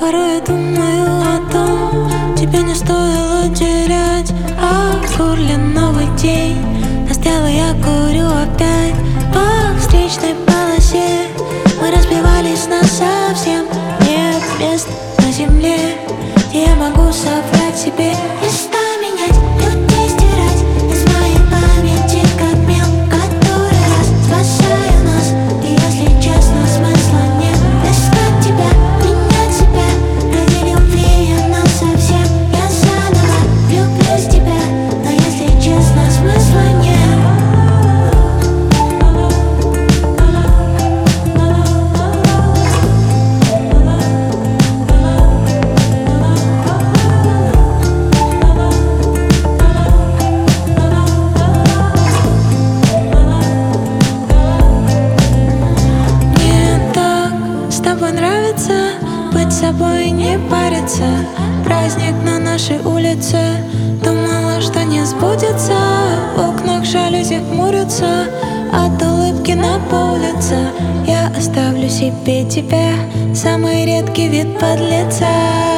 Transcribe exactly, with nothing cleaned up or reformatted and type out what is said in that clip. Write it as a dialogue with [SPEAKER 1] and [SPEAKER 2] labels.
[SPEAKER 1] порой я думаю о том, тебе не стоило терять. А в горле новый день настал, и я курю опять по встречной полосе. Мы разбивались насовсем. Нет мест на земле, где я могу соврать себе. Места менять, людей стирать из моей памяти, как мел, который раз спасая нас. И если честно, смысла нет искать тебя, менять себя. Ради любви я насовсем, я заново влюблюсь в тебя. Но если честно, смысла нет. Нравится быть собой, не париться. Праздник на нашей улице, думала, что не сбудется. В окнах жалюзи хмурятся от улыбки на улице. Я оставлю себе тебя, самый редкий вид подлеца.